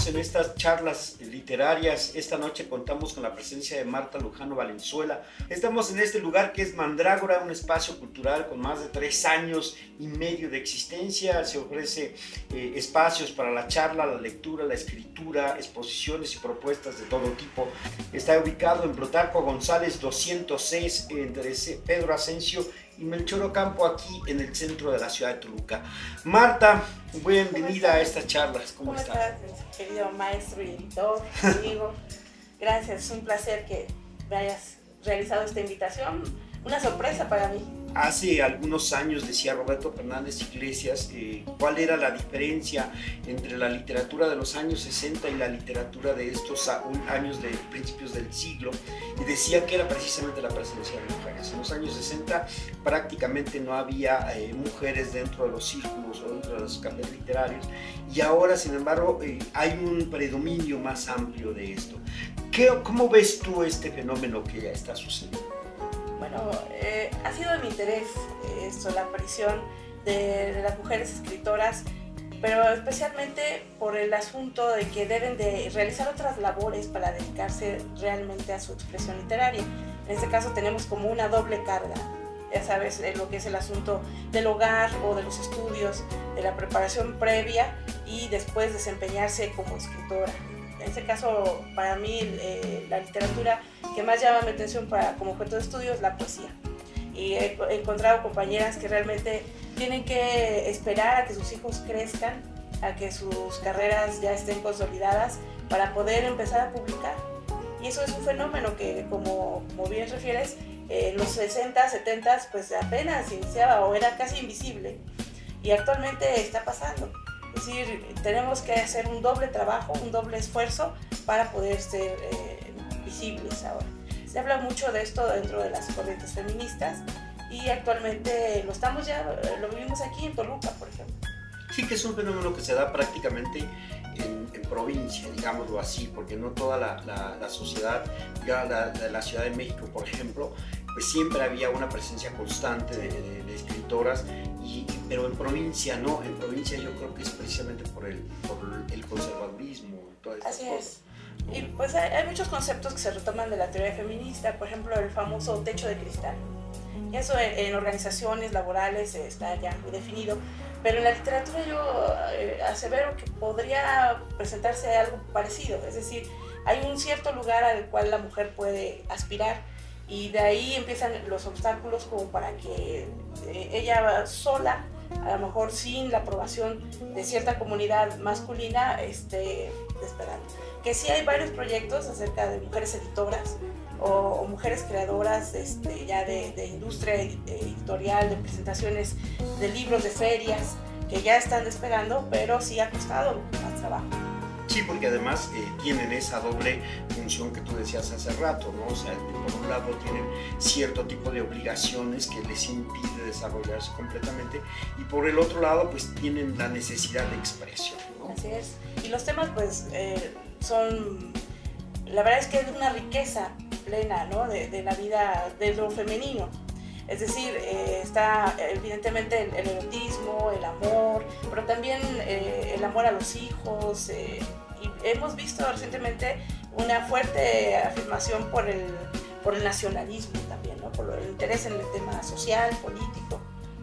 estamos en estas charlas literarias. Esta noche contamos con la presencia de Marta Lujano Valenzuela. Estamos en este lugar que es Mandrágora, un espacio cultural con más de 3 años y medio de existencia. Se ofrece espacios para la charla, la lectura, la escritura, exposiciones y propuestas de todo tipo. Está ubicado en Plutarco González 206, entre Pedro Asensio y Melchor Ocampo, aquí en el centro de la ciudad de Toluca. Marta, bienvenida a estas charlas. ¿Cómo estás? Querido maestro y editor, amigo. Gracias, es un placer que me hayas realizado esta invitación. Una sorpresa para mí. Hace algunos años decía Roberto Fernández Iglesias cuál era la diferencia entre la literatura de los años 60 y la literatura de estos años de principios del siglo, y decía que era precisamente la presencia de mujeres. En los años 60 prácticamente no había mujeres dentro de los círculos o dentro de los cafés literarios, y ahora, sin embargo, hay un predominio más amplio de esto. ¿Cómo ves tú este fenómeno que ya está sucediendo? Bueno, ha sido de mi interés la aparición de las mujeres escritoras, pero especialmente por el asunto de que deben de realizar otras labores para dedicarse realmente a su expresión literaria. En este caso tenemos como una doble carga, ya sabes, lo que es el asunto del hogar o de los estudios, de la preparación previa y después desempeñarse como escritora. En este caso, para mí, la literatura que más llama mi atención como objeto de estudio es la poesía. Y he encontrado compañeras que realmente tienen que esperar a que sus hijos crezcan, a que sus carreras ya estén consolidadas para poder empezar a publicar. Y eso es un fenómeno que, como bien refieres, en los 60, 70, pues apenas iniciaba o era casi invisible. Y actualmente está pasando. Es decir, tenemos que hacer un doble trabajo, un doble esfuerzo para poder ser visibles ahora. Se habla mucho de esto dentro de las corrientes feministas y actualmente lo vivimos aquí en Toluca, por ejemplo. Sí, que es un fenómeno que se da prácticamente en provincia, digámoslo así, porque no toda la sociedad, ya la Ciudad de México, por ejemplo, pues siempre había una presencia constante de escritoras, pero en provincia no, en provincia yo creo que es precisamente por el conservadurismo. Así es. Y pues hay muchos conceptos que se retoman de la teoría feminista, por ejemplo el famoso techo de cristal. Y eso en organizaciones laborales está ya muy definido, pero en la literatura yo asevero que podría presentarse algo parecido, es decir, hay un cierto lugar al cual la mujer puede aspirar, y de ahí empiezan los obstáculos como para que ella sola, a lo mejor sin la aprobación de cierta comunidad masculina, esté esperando. Que sí hay varios proyectos acerca de mujeres editoras o mujeres creadoras ya de industria editorial, de presentaciones de libros, de ferias, que ya están despegando, pero sí ha costado más trabajo. Sí, porque además tienen esa doble función que tú decías hace rato, ¿no? O sea, por un lado tienen cierto tipo de obligaciones que les impide desarrollarse completamente, y por el otro lado pues tienen la necesidad de expresión, ¿no? Así es. Y los temas pues son, la verdad es que es una riqueza plena, ¿no? de la vida, de lo femenino. Es decir, está evidentemente el erotismo, el amor, pero también el amor a los hijos. Y hemos visto recientemente una fuerte afirmación por el nacionalismo también, ¿no? Por el interés en el tema social, político.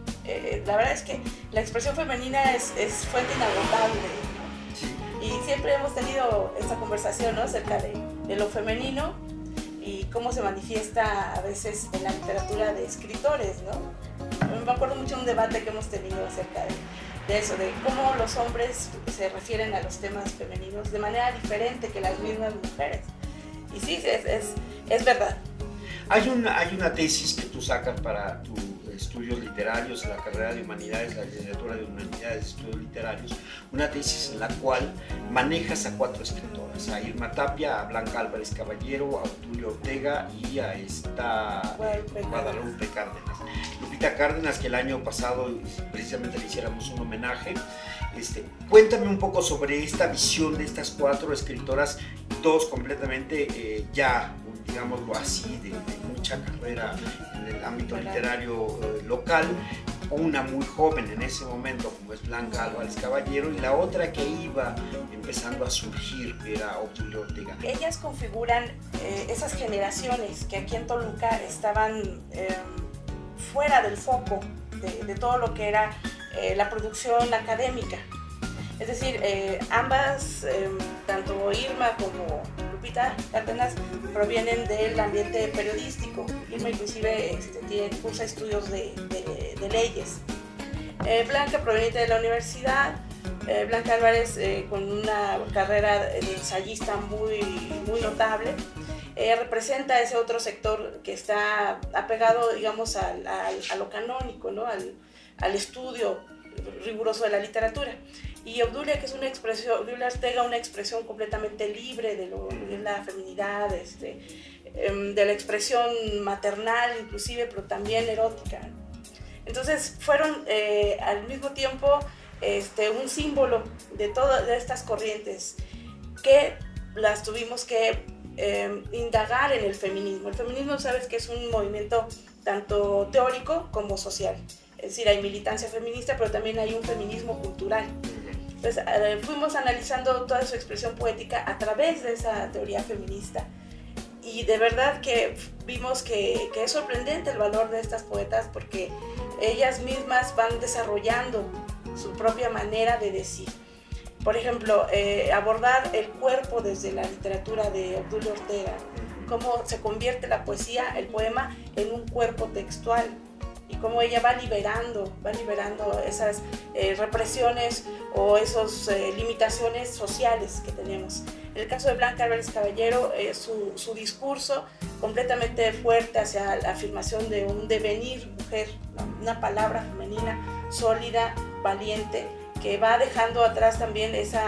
La verdad es que la expresión femenina es fuente inagotable, ¿no? Sí. Y siempre hemos tenido esta conversación, ¿no? Acerca de lo femenino y cómo se manifiesta a veces en la literatura de escritores, ¿no? Me acuerdo mucho de un debate que hemos tenido acerca de eso, de cómo los hombres se refieren a los temas femeninos de manera diferente que las mismas mujeres. Y sí, es verdad. Hay una tesis que tú sacas para tus estudios literarios en la carrera de Humanidades, la licenciatura de Humanidades, estudios literarios, una tesis en la cual manejas a 4 escritoras, a Irma Tapia, a Blanca Álvarez Caballero, a Tulio Ortega y a esta Guadalupe Cárdenas. Lupita Cárdenas, que el año pasado precisamente le hiciéramos un homenaje. Cuéntame un poco sobre esta visión de estas 4 escritoras, 2 completamente digámoslo así, de mucha carrera en el ámbito literario local, una muy joven en ese momento, como es Blanca Álvarez Caballero, y la otra que iba empezando a surgir, que era Obdulio Ortega. Ellas configuran esas generaciones que aquí en Toluca estaban fuera del foco de todo lo que era la producción académica. Es decir, ambas, tanto Irma como Lupita Cárdenas, provienen del ambiente periodístico. Irma inclusive cursa estudios de leyes. Blanca, proveniente de la universidad. Blanca Álvarez, con una carrera de ensayista muy notable. Representa ese otro sector que está apegado, digamos, a lo canónico, ¿no? al estudio riguroso de la literatura. Y Obdulia, que es Obdulia Ortega, una expresión completamente libre de lo que es la feminidad, de la expresión maternal inclusive, pero también erótica. Entonces fueron al mismo tiempo un símbolo de todas estas corrientes que las tuvimos que indagar en el feminismo. El feminismo, sabes que es un movimiento tanto teórico como social. Es decir, hay militancia feminista, pero también hay un feminismo cultural. Entonces, fuimos analizando toda su expresión poética a través de esa teoría feminista. Y de verdad que vimos que es sorprendente el valor de estas poetas, porque ellas mismas van desarrollando su propia manera de decir. Por ejemplo, abordar el cuerpo desde la literatura de Obdulio Ortega, cómo se convierte la poesía, el poema, en un cuerpo textual, y cómo ella va liberando esas represiones o esas limitaciones sociales que tenemos. En el caso de Blanca Álvarez Caballero, su discurso completamente fuerte hacia la afirmación de un devenir mujer, ¿no? Una palabra femenina sólida, valiente, que va dejando atrás también ese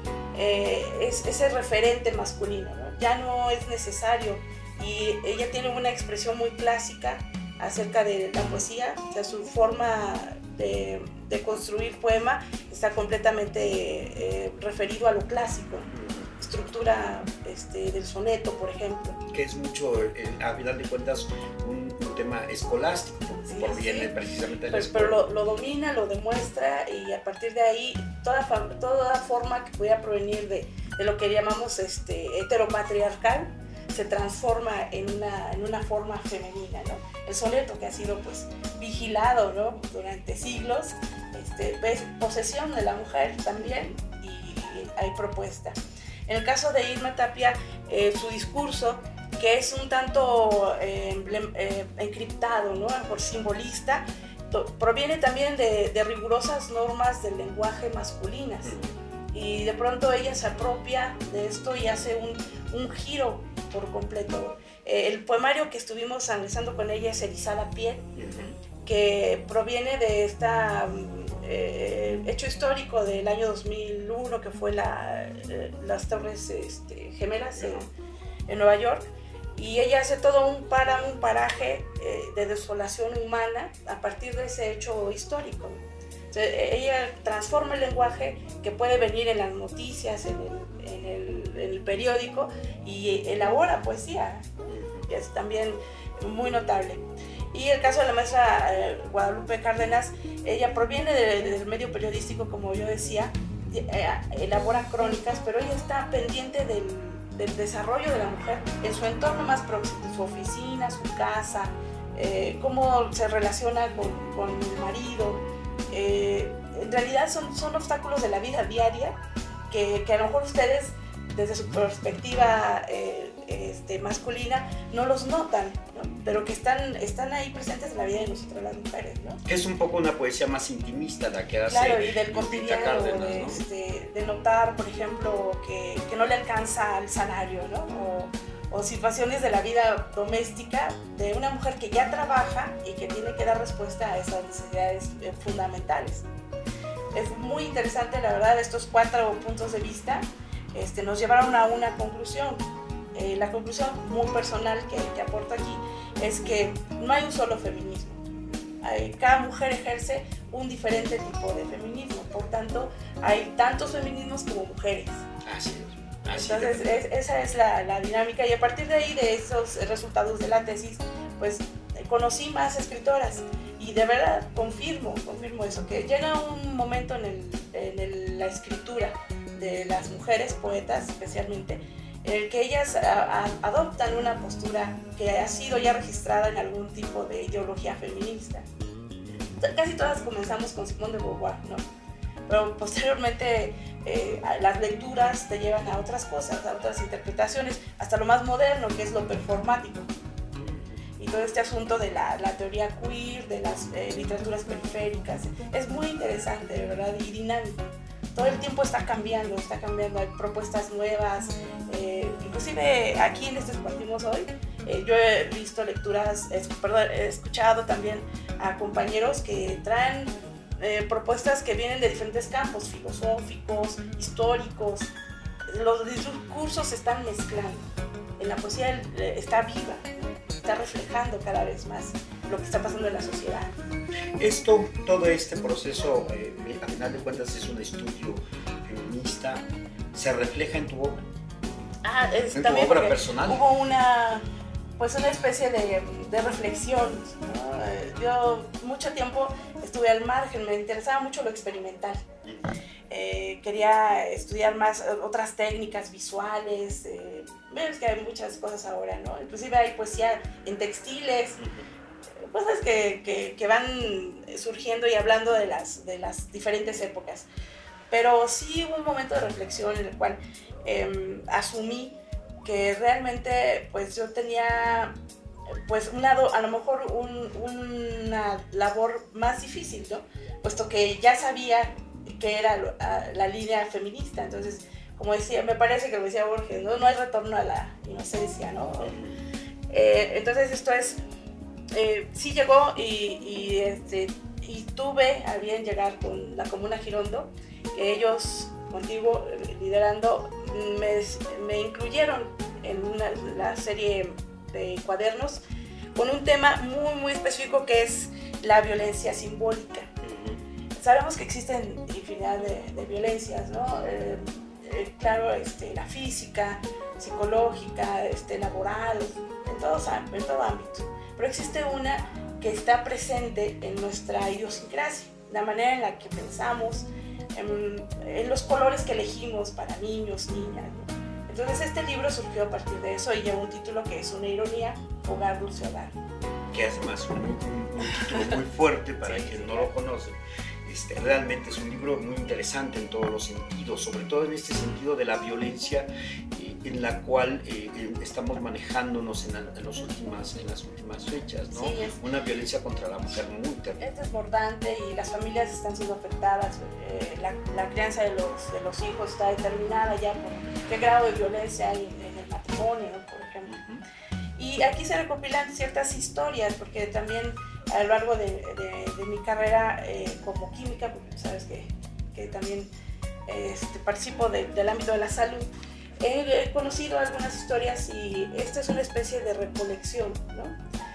referente masculino, ¿no? Ya no es necesario, y ella tiene una expresión muy clásica acerca de la poesía. O sea, su forma de construir poema está completamente referido a lo clásico. Estructura del soneto, por ejemplo. Que es mucho, a final de cuentas, un tema escolástico, porque proviene precisamente de la escuela. Pero lo domina, lo demuestra, y a partir de ahí, toda forma que pudiera provenir de lo que llamamos heteropatriarcal, se transforma en una forma femenina, ¿no? El soneto, que ha sido pues vigilado, ¿no? Durante siglos, es posesión de la mujer también, y hay propuesta. En el caso de Irma Tapia, su discurso, que es un tanto encriptado, ¿no? Por simbolista, proviene también de rigurosas normas del lenguaje masculinas, y de pronto ella se apropia de esto y hace un giro por completo. El poemario que estuvimos analizando con ella es Erizada Piel, que proviene de hecho histórico del año 2001, que fue las Torres Gemelas en Nueva York, y ella hace todo un paraje de desolación humana a partir de ese hecho histórico. Entonces, ella transforma el lenguaje, que puede venir en las noticias, en el periódico, y elabora poesía, que es también muy notable. Y el caso de la maestra Guadalupe Cárdenas, ella proviene del medio periodístico, como yo decía, elabora crónicas, pero ella está pendiente del desarrollo de la mujer en su entorno más próximo, su oficina, su casa, cómo se relaciona con el marido. En realidad son obstáculos de la vida diaria que a lo mejor ustedes, desde su perspectiva masculina, no los notan, ¿no? Pero que están ahí presentes en la vida de nosotras las mujeres, ¿no? Es un poco una poesía más intimista la que hace. Claro, y del cotidiano, Cárdenas, ¿no? de notar, por ejemplo, que no le alcanza el salario, ¿no? O situaciones de la vida doméstica de una mujer que ya trabaja y que tiene que dar respuesta a esas necesidades fundamentales. Es muy interesante, la verdad, estos 4 puntos de vista nos llevaron a una conclusión. La conclusión muy personal que aporto aquí es que no hay un solo feminismo. Cada mujer ejerce un diferente tipo de feminismo, por tanto, hay tantos feminismos como mujeres. Así es. Entonces, esa es la dinámica, y a partir de ahí, de esos resultados de la tesis, pues conocí más escritoras y de verdad confirmo eso, que llega un momento en la escritura de las mujeres poetas especialmente, en el que ellas adoptan una postura que ha sido ya registrada en algún tipo de ideología feminista. Casi todas comenzamos con Simone de Beauvoir, ¿no? Pero posteriormente las lecturas te llevan a otras cosas, a otras interpretaciones, hasta lo más moderno, que es lo performático. Y todo este asunto de la teoría queer, de las literaturas periféricas, es muy interesante, de verdad, y dinámico. Todo el tiempo está cambiando, hay propuestas nuevas, inclusive aquí en este Compartimos Hoy, yo he visto lecturas, he escuchado también a compañeros que traen propuestas que vienen de diferentes campos, filosóficos, históricos. Los discursos se están mezclando. En la poesía está viva, está reflejando cada vez más lo que está pasando en la sociedad. Todo este proceso, a final de cuentas, es un estudio feminista. ¿Se refleja en tu obra? ¿En tu obra personal? Hubo una especie de reflexión, ¿no? Yo mucho tiempo estuve al margen, me interesaba mucho lo experimental. Quería estudiar más otras técnicas visuales. Ves que hay muchas cosas ahora, ¿no? Inclusive hay poesía en textiles, cosas que van surgiendo y hablando de las diferentes épocas. Pero sí hubo un momento de reflexión en el cual asumí que realmente pues yo tenía pues a lo mejor una labor más difícil, ¿no? Puesto que ya sabía que era la línea feminista. Entonces, como decía, me parece que lo decía Borges, no hay retorno a la inocencia, ¿no? Entonces esto es, sí llegó y tuve a bien llegar con la Comuna Girondo, que ellos, contigo liderando, me incluyeron en la serie de cuadernos con un tema muy, muy específico, que es la violencia simbólica. Sabemos que existen infinidad de violencias, ¿no? Claro, la física, psicológica, laboral, en todo ámbito. Pero existe una que está presente en nuestra idiosincrasia, la manera en la que pensamos, en los colores que elegimos para niños, niñas, ¿no? Entonces este libro surgió a partir de eso y lleva un título que es una ironía, Hogar, Dulce Hogar. Que es más un título muy fuerte para sí, quien no lo conoce. Realmente es un libro muy interesante en todos los sentidos, sobre todo en este sentido de la violencia en la cual estamos manejándonos en las últimas fechas, ¿no? Sí, una violencia contra la mujer muy terrible. Es desbordante y las familias están siendo afectadas. La crianza de los hijos está determinada ya por qué grado de violencia hay en el matrimonio, por ejemplo. Y aquí se recopilan ciertas historias, porque también a lo largo de mi carrera como química, porque sabes que también participo del ámbito de la salud, he conocido algunas historias y esta es una especie de recolección, ¿no?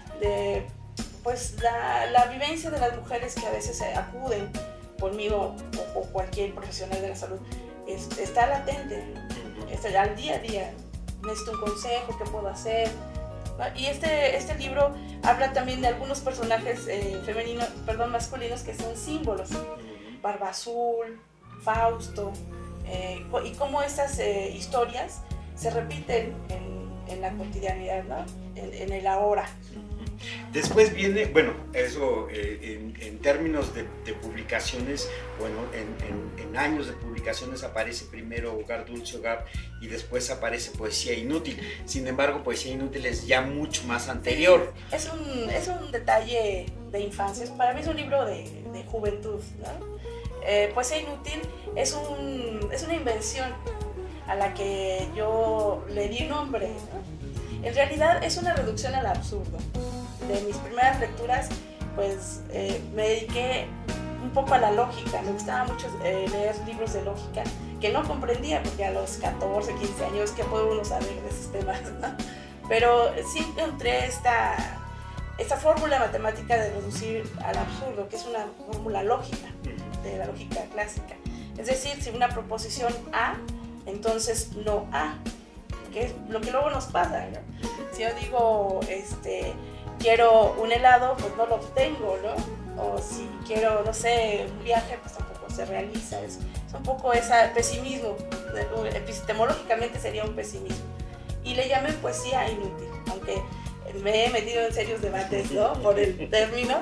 De pues la vivencia de las mujeres que a veces acuden conmigo o cualquier profesional de la salud. Está latente, está al día a día. Necesito un consejo, ¿qué puedo hacer? Y este libro habla también de algunos personajes masculinos que son símbolos. Barba Azul, Fausto, y cómo estas historias se repiten en la cotidianidad, ¿no? En el ahora. Después viene, bueno, eso en términos de publicaciones, bueno, en años de publicaciones aparece primero Hogar, Dulce Hogar y después aparece Poesía Inútil. Sin embargo, Poesía Inútil es ya mucho más anterior. Sí, es un detalle de infancia, para mí es un libro de juventud, ¿no? Poesía Inútil es una invención a la que yo le di nombre, ¿no? En realidad es una reducción al absurdo. De mis primeras lecturas, pues me dediqué un poco a la lógica. Me gustaba mucho leer libros de lógica que no comprendía, porque a los 14, 15 años, ¿qué puede uno saber de esos temas, ¿no? Pero sí encontré esta fórmula matemática de reducir al absurdo, que es una fórmula lógica, de la lógica clásica. Es decir, si una proposición A, entonces no A, que es lo que luego nos pasa, ¿no? Si yo digo, quiero un helado, pues no lo obtengo, ¿no? O si quiero, no sé, un viaje, pues tampoco se realiza. Es un poco ese pesimismo, epistemológicamente sería un pesimismo. Y le llamé poesía inútil, aunque me he metido en serios debates, ¿no? Por el término,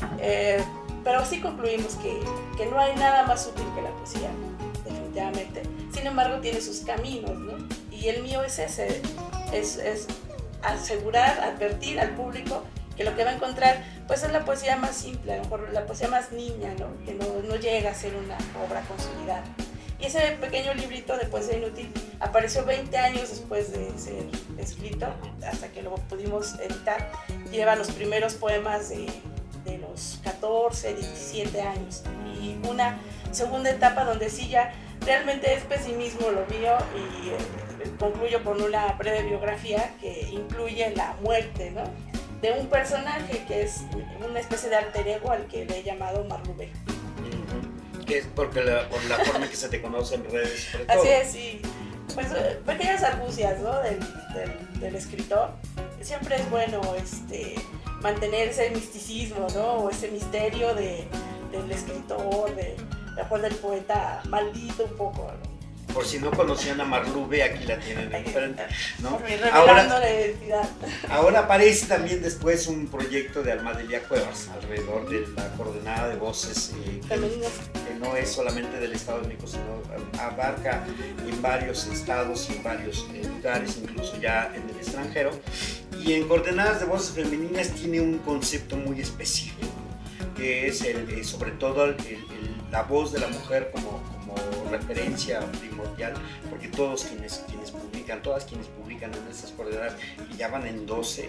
pero sí concluimos que no hay nada más útil que la poesía, definitivamente. Sin embargo, tiene sus caminos, ¿no? Y el mío es ese, es asegurar, advertir al público que lo que va a encontrar pues es la poesía más simple, a lo mejor la poesía más niña, ¿no? Que no llega a ser una obra consolidada. Y ese pequeño librito de poesía inútil apareció 20 años después de ser escrito, hasta que lo pudimos editar. Lleva los primeros poemas de los 14, 17 años. Y una segunda etapa donde sí ya realmente es pesimismo lo mío, y concluyo con una breve biografía que incluye la muerte, ¿no? De un personaje que es una especie de alter ego al que le he llamado Marlube. Que es porque por la forma en que se te conoce en redes, sobre todo. Así es, sí. Pues pequeñas argucias, ¿no? del escritor. Siempre es bueno mantener ese misticismo, ¿no? O ese misterio del escritor, mejor del poeta maldito un poco, ¿no? Por si no conocían a Marlube, aquí la tienen enfrente, ¿no? Revelando la identidad. Ahora aparece también después un proyecto de Almadelia Cuevas alrededor de la coordenada de voces femeninas, que no es solamente del Estado de México, sino abarca en varios estados y en varios lugares, incluso ya en el extranjero. Y en coordenadas de voces femeninas tiene un concepto muy específico, que es sobre todo la voz de la mujer como referencia primordial, porque todas quienes publican en estas coordenadas, y ya van en 12,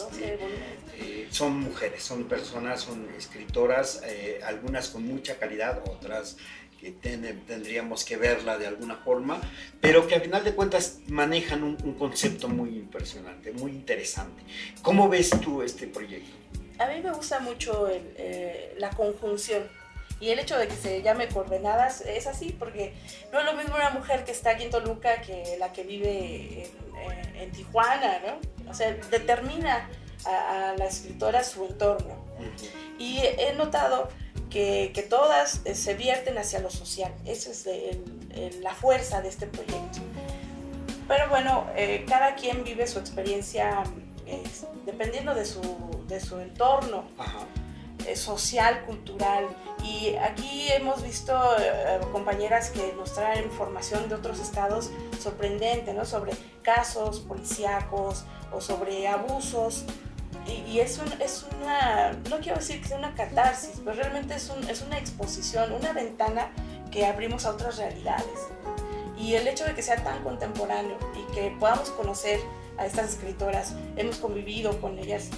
son mujeres, son personas, son escritoras, algunas con mucha calidad, otras que tendríamos que verla de alguna forma, pero que a final de cuentas manejan un concepto muy impresionante, muy interesante. ¿Cómo ves tú este proyecto? A mí me gusta mucho la conjunción. Y el hecho de que se llame coordenadas es así, porque no es lo mismo una mujer que está aquí en Toluca que la que vive en Tijuana, ¿no? O sea, determina a la escritora su entorno. Y he notado que todas se vierten hacia lo social. Esa es la fuerza de este proyecto. Pero bueno, cada quien vive su experiencia dependiendo de su entorno. Ajá. Social, cultural, y aquí hemos visto compañeras que nos traen información de otros estados sorprendente, ¿no? Sobre casos policíacos o sobre abusos, y es una, no quiero decir que sea una catarsis, pero realmente es una exposición, una ventana que abrimos a otras realidades, y el hecho de que sea tan contemporáneo y que podamos conocer a estas escritoras, hemos convivido con ellas,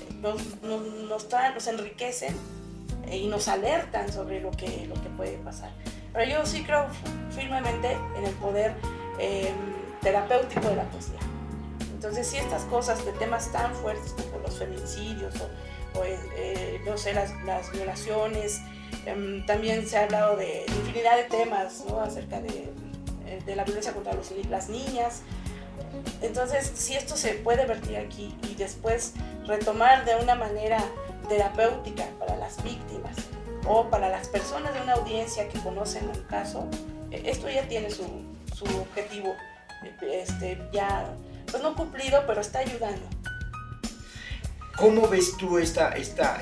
nos enriquecen y nos alertan sobre lo que puede pasar. Pero yo sí creo firmemente en el poder terapéutico de la poesía. Entonces, si estas cosas de temas tan fuertes como los feminicidios o no sé, las violaciones, también se ha hablado de infinidad de temas, ¿no? Acerca de la violencia contra las niñas. Entonces, si esto se puede vertir aquí y después retomar de una manera terapéutica para las víctimas o para las personas de una audiencia que conocen un caso, esto ya tiene su objetivo ya, pues no cumplido, pero está ayudando. ¿Cómo ves tú este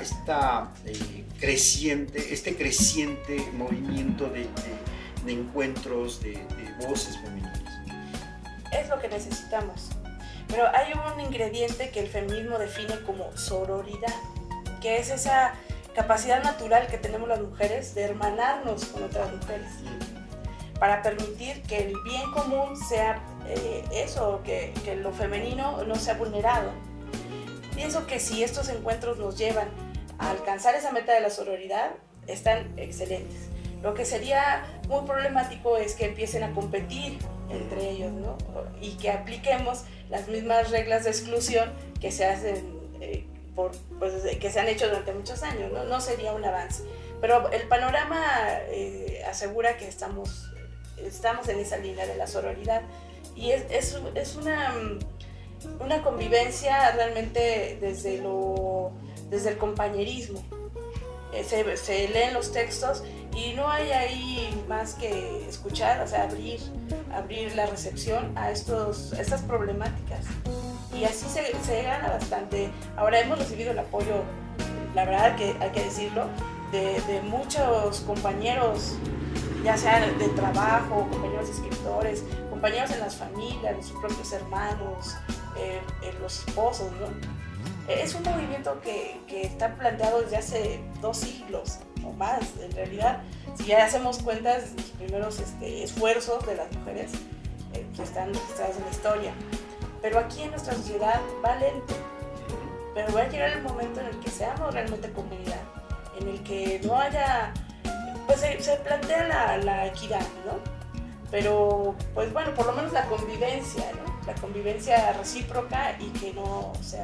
creciente movimiento de encuentros de voces femeninas? Es lo que necesitamos, pero hay un ingrediente que el feminismo define como sororidad, que es esa capacidad natural que tenemos las mujeres de hermanarnos con otras mujeres para permitir que el bien común sea eso, que lo femenino no sea vulnerado. Pienso que si estos encuentros nos llevan a alcanzar esa meta de la sororidad, están excelentes. Lo que sería muy problemático es que empiecen a competir entre ellos, ¿no? Y que apliquemos las mismas reglas de exclusión que se hacen que se han hecho durante muchos años, ¿no? No sería un avance. Pero el panorama asegura que estamos en esa línea de la sororidad, y es una convivencia realmente desde lo desde el compañerismo. Se leen los textos y no hay ahí más que escuchar, o sea, abrir la recepción a estas problemáticas. Y así se gana bastante. Ahora hemos recibido el apoyo, la verdad que hay que decirlo, de muchos compañeros, ya sea de trabajo, compañeros escritores, compañeros en las familias, nuestros propios hermanos, los esposos, ¿no? Es un movimiento que está planteado desde hace 2 siglos o más, en realidad. Si ya hacemos cuentas, los primeros esfuerzos de las mujeres están registrados en la historia. Pero aquí en nuestra sociedad va lento. Pero va a llegar el momento en el que seamos realmente comunidad, en el que no haya, pues se plantea la equidad, ¿no? Pero, pues bueno, por lo menos la convivencia, ¿no? La convivencia recíproca y que no sea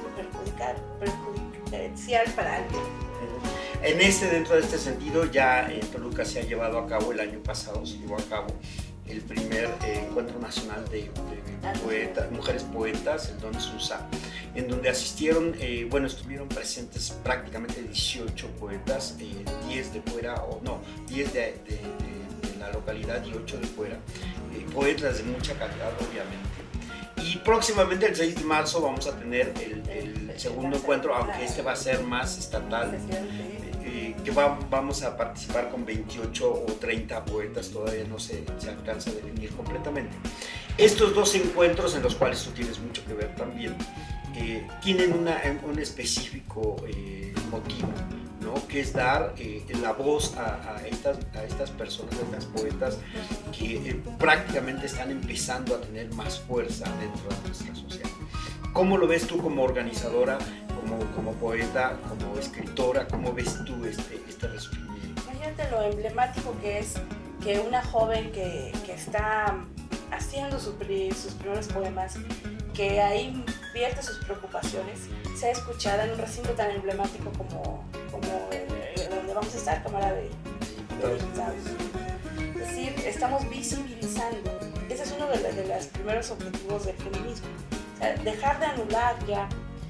perjudicial para alguien. Dentro de este sentido, ya en Toluca se ha llevado a cabo, el año pasado se llevó a cabo el primer encuentro nacional de mujeres poetas, el Don Susa, en donde asistieron, estuvieron presentes prácticamente 18 poetas, 10 de fuera, 10 de la localidad y 8 de fuera, poetas de mucha calidad, obviamente. Y próximamente el 6 de marzo vamos a tener el segundo encuentro, aunque este va a ser más estatal, que vamos a participar con 28 o 30 poetas, todavía no se alcanza a definir completamente. Estos 2 encuentros, en los cuales tú tienes mucho que ver también, tienen un específico motivo, ¿no? Que es dar la voz a estas personas, a estas poetas que prácticamente están empezando a tener más fuerza dentro de nuestra sociedad. ¿Cómo lo ves tú como organizadora, como poeta, como escritora? ¿Cómo ves tú este resurgimiento? Imagínate lo emblemático que es que una joven que está haciendo sus primeros poemas, que ahí vierte sus preocupaciones, sea escuchada en un recinto tan emblemático como donde vamos a estar, Cámara de Diputados. Es decir, estamos visibilizando. Ese es uno de los primeros objetivos del feminismo. O sea, dejar de anular ya,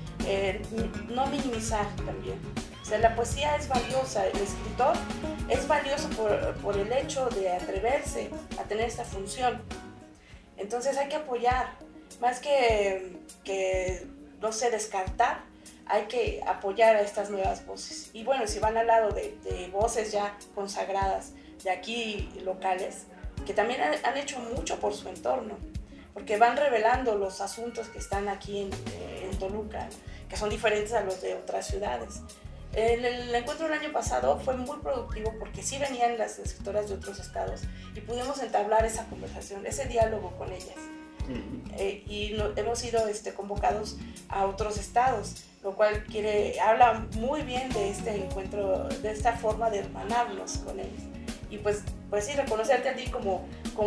no minimizar también. O sea, la poesía es valiosa, el escritor es valioso por el hecho de atreverse a tener esta función. Entonces hay que apoyar, más que no sé, descartar, hay que apoyar a estas nuevas voces. Y bueno, si van al lado de voces ya consagradas, de aquí locales, que también han hecho mucho por su entorno, porque van revelando los asuntos que están aquí en Toluca, que son diferentes a los de otras ciudades. El encuentro del año pasado fue muy productivo porque sí venían las escritoras de otros estados y pudimos entablar esa conversación, ese diálogo con ellas. Hemos sido convocados a otros estados, lo cual habla muy bien de este encuentro, de esta forma de hermanarnos con ellos. Y pues sí, reconocerte a ti como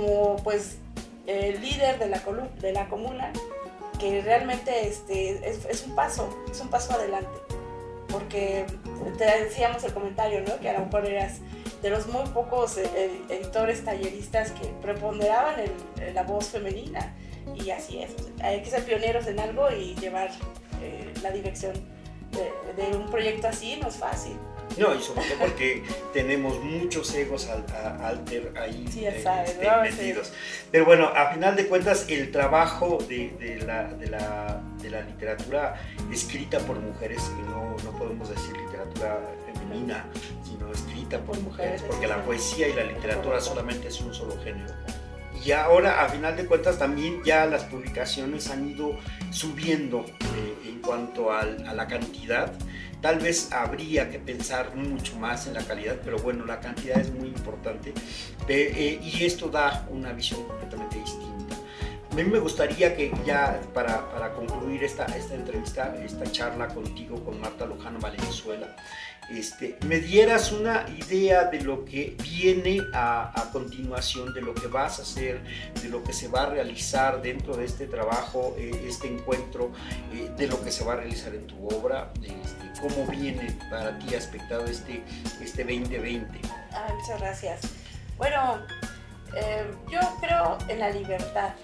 líder de la comuna, que realmente es un paso adelante. Porque te decíamos el comentario, ¿no? Que a lo mejor eras de los muy pocos editores talleristas que preponderaban la voz femenina. Y así es, hay que ser pioneros en algo y llevar la dirección de un proyecto así no es fácil. No, y sobre todo porque tenemos muchos egos alter ahí sí, sabes, metidos. Pero bueno, a final de cuentas, el trabajo de la literatura escrita por mujeres, y no podemos decir literatura femenina, sino escrita por mujeres, porque la poesía y la literatura solamente es un solo género. Y ahora, a final de cuentas, también ya las publicaciones han ido subiendo en cuanto a la cantidad. Tal vez habría que pensar mucho más en la calidad, pero bueno, la cantidad es muy importante y esto da una visión completamente distinta. A mí me gustaría que ya para concluir esta entrevista, esta charla contigo, con Marta Lujano Valenzuela, me dieras una idea de lo que viene a continuación, de lo que vas a hacer, de lo que se va a realizar dentro de este trabajo, este encuentro, de lo que se va a realizar en tu obra, cómo viene para ti aspectado este 2020. Muchas gracias. Bueno, yo creo en la libertad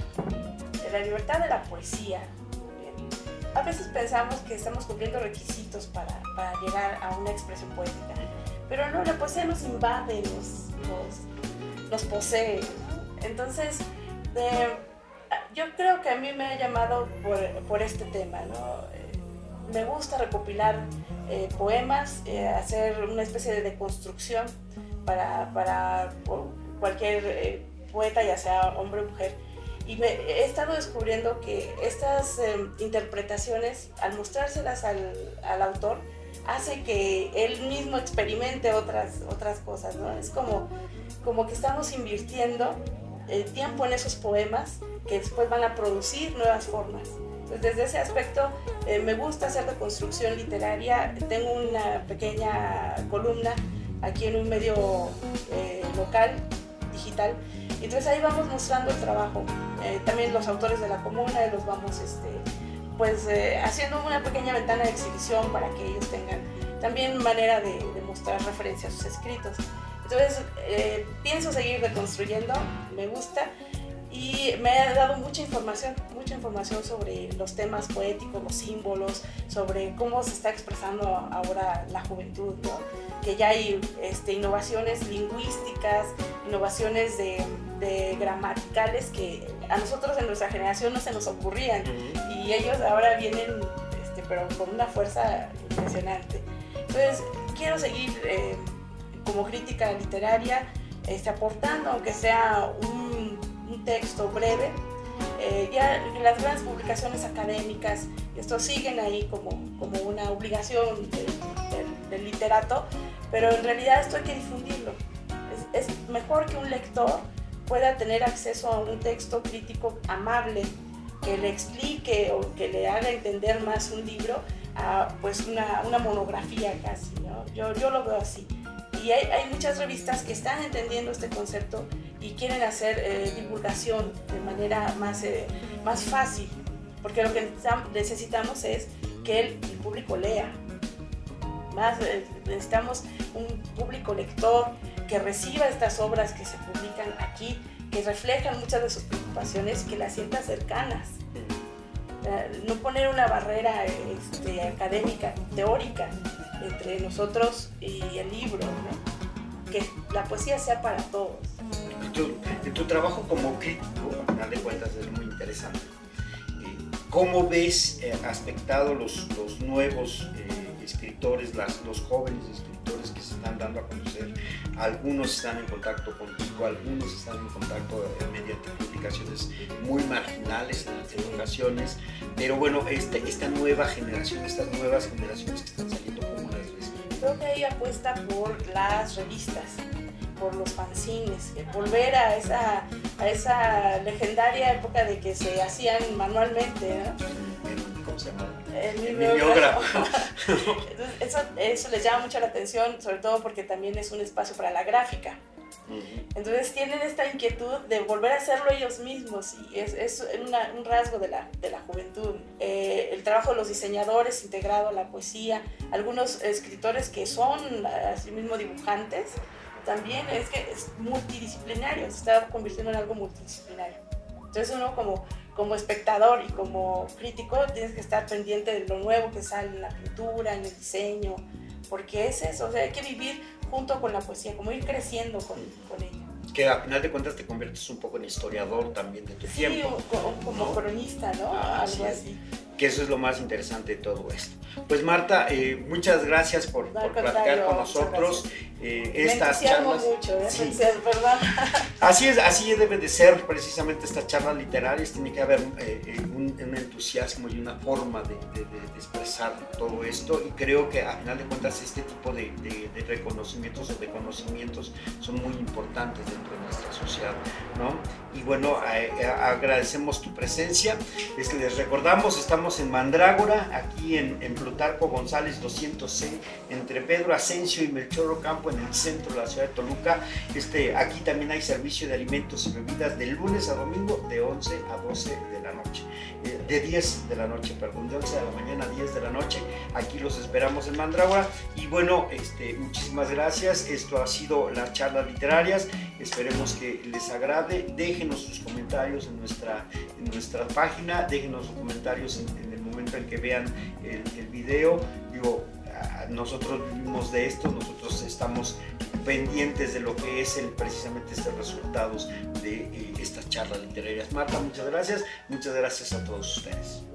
de la poesía. A veces pensamos que estamos cumpliendo requisitos para para llegar a una expresión poética. Pero no, la poesía nos invade, nos posee. Entonces, yo creo que a mí me ha llamado por este tema, ¿no? Me gusta recopilar poemas, hacer una especie de deconstrucción para cualquier poeta, ya sea hombre o mujer. Y he estado descubriendo que estas interpretaciones, al mostrárselas al autor, hace que él mismo experimente otras cosas, ¿no? Es como que estamos invirtiendo tiempo en esos poemas que después van a producir nuevas formas. Entonces, desde ese aspecto me gusta hacer deconstrucción literaria. Tengo una pequeña columna aquí en un medio local, digital, y entonces ahí vamos mostrando el trabajo. También los autores de la comuna los vamos haciendo una pequeña ventana de exhibición para que ellos tengan también manera de mostrar referencia a sus escritos. Entonces pienso seguir deconstruyendo, me gusta, y me ha dado mucha información sobre los temas poéticos, los símbolos, sobre cómo se está expresando ahora la juventud, ¿no? Que ya hay innovaciones lingüísticas, innovaciones de gramaticales que a nosotros en nuestra generación no se nos ocurrían, y ellos ahora vienen pero con una fuerza impresionante. Entonces quiero seguir como crítica literaria aportando, aunque sea un texto breve. Ya las grandes publicaciones académicas, esto siguen ahí como una obligación del literato, pero en realidad esto hay que difundirlo. Es mejor que un lector pueda tener acceso a un texto crítico amable, que le explique o que le haga entender más un libro a pues una monografía casi, ¿no? Yo lo veo así. Y hay muchas revistas que están entendiendo este concepto y quieren hacer divulgación de manera más fácil, porque lo que necesitamos es que el público lea. Necesitamos un público lector que reciba estas obras que se publican aquí, que reflejan muchas de sus preocupaciones, que las sienta cercanas. No poner una barrera académica, teórica, entre nosotros y el libro, ¿no? Que la poesía sea para todos. Tu trabajo como crítico, al final de cuentas, es muy interesante. ¿Cómo ves aspectados los nuevos escritores, los jóvenes escritores que se están dando a conocer? Algunos están en contacto contigo, algunos están en contacto mediante publicaciones muy marginales en ocasiones, pero bueno, esta nueva generación, estas nuevas generaciones que están saliendo, ¿cómo las ves? Creo que hay apuesta por las revistas, por los fanzines, volver a esa legendaria época de que se hacían manualmente, ¿no? ¿Cómo se llama? El mimeógrafo. Eso les llama mucho la atención, sobre todo porque también es un espacio para la gráfica. Entonces tienen esta inquietud de volver a hacerlo ellos mismos, y es un rasgo de la juventud. El trabajo de los diseñadores integrado a la poesía, algunos escritores que son asimismo dibujantes, también es multidisciplinario, se está convirtiendo en algo multidisciplinario. Entonces uno como espectador y como crítico tienes que estar pendiente de lo nuevo que sale en la pintura, en el diseño, porque es eso, o sea, hay que vivir junto con la poesía, como ir creciendo con ella. Que a final de cuentas te conviertes un poco en historiador también de tu tiempo. Sí, como ¿no? Cronista, ¿no? Algo así. Que eso es lo más interesante de todo esto. Pues Marta, muchas gracias por platicar con nosotros. Estas charlas. Mucho, sí. ¿Verdad? Así debe de ser precisamente estas charlas literarias. Tiene que haber un entusiasmo y una forma de expresar todo esto, y creo que a final de cuentas este tipo de reconocimientos o de conocimientos son muy importantes dentro de nuestra sociedad, ¿no? Y bueno, agradecemos tu presencia. Les recordamos, estamos en Mandrágora, aquí en Plutarco González 200C, entre Pedro Ascencio y Melchor Ocampo, en el centro de la ciudad de Toluca. Aquí también hay servicio de alimentos y bebidas de lunes a domingo de 11 a 12 de la noche. De 10 de la noche, perdón, de 11 de la mañana a 10 de la noche. Aquí los esperamos en Mandrágora. Y bueno, muchísimas gracias. Esto ha sido las charlas literarias. Esperemos que les agrade. Déjenos sus comentarios en nuestra página. Déjenos sus comentarios en el momento en que vean el video. Digo, nosotros vivimos de esto, nosotros estamos pendientes de lo que es precisamente estos resultados de estas charlas literarias. Marta, muchas gracias a todos ustedes.